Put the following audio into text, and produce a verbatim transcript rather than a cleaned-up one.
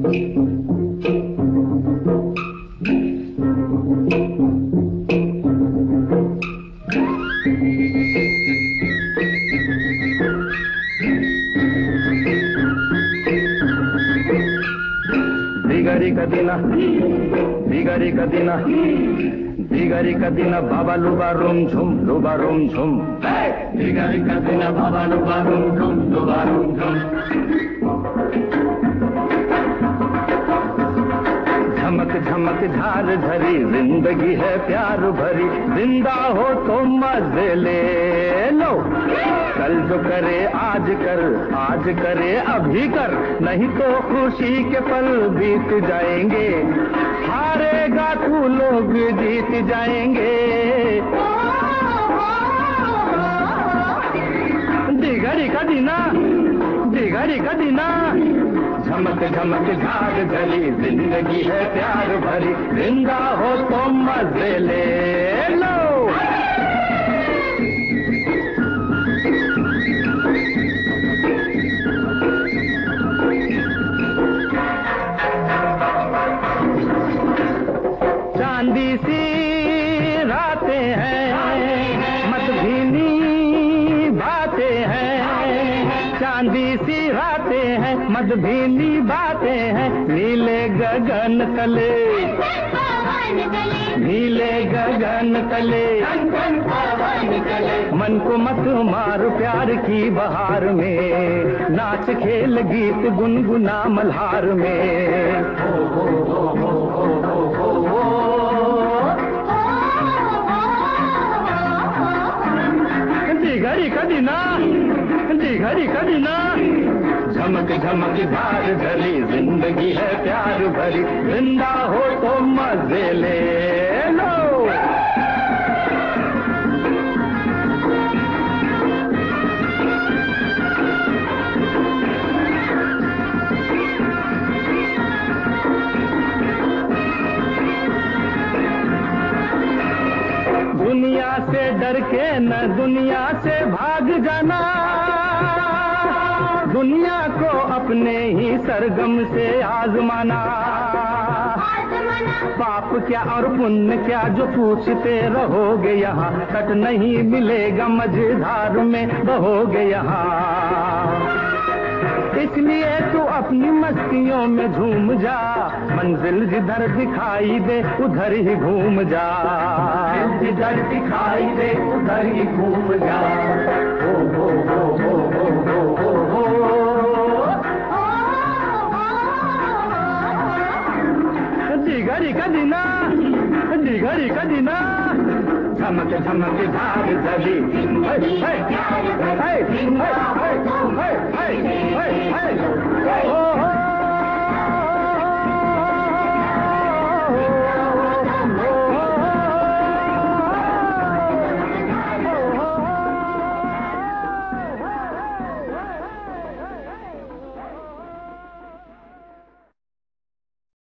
दिगरी कदिना दिगरी कदिना दिगरी कदिना बाबा लुबा रुम झुम लुबा रुम झुम दिगरी कदिना बाबा लुबा रुम झुम लुबा रुम झुम। झमक झमक झार झरी जिंदगी है प्यार भरी, जिंदा हो तो मजे ले लो। कल जो करे आज कर, आज करे अभी कर, नहीं तो खुशी के पल बीत जाएंगे। हारेगा तू लोग जीत जाएंगे। दिगरी कदिना दिगरी कदिना झमक झमक झार झरी जिंदगी है प्यार भरी, जिंदा हो तो मजे ले लो। चांदी सी रातें हैं, मत भीनी बातें हैं। चांदी सी रातें हैं, मत भीनी बातें हैं। नीले गगन तले, नीले गगन तले, मन को मत मार प्यार की बहार में। नाच खेल गीत गुनगुना मल्हार में। हो हो हो हो हो हो हो। दिगरी कदिना दिगरी कदिना झमक झमक झार झरी जिंदगी है प्यार भरी, जिंदा हो तो मजे ले लो। दुनिया से डर के न दुनिया से भाग जाना, दुनिया को अपने ही सरगम से आजमाना। पाप क्या और पुण्य क्या जो पूछते रहोगे यहाँ, तट नहीं मिलेगा मझधार में बहोगे यहाँ। इसलिए तू अपनी मस्तियों में झूम जा, मंजिल जिधर दिखाई दे उधर ही घूम जा। जिधर दिखाई दे उधर ही घूम जा। हो हो हो हो हो हो हो हो। दिगरी कदिना दिगरी कदिना झमक झमक झार झरी। हाय हाय हाय हाय हाय हाय हाय हाय।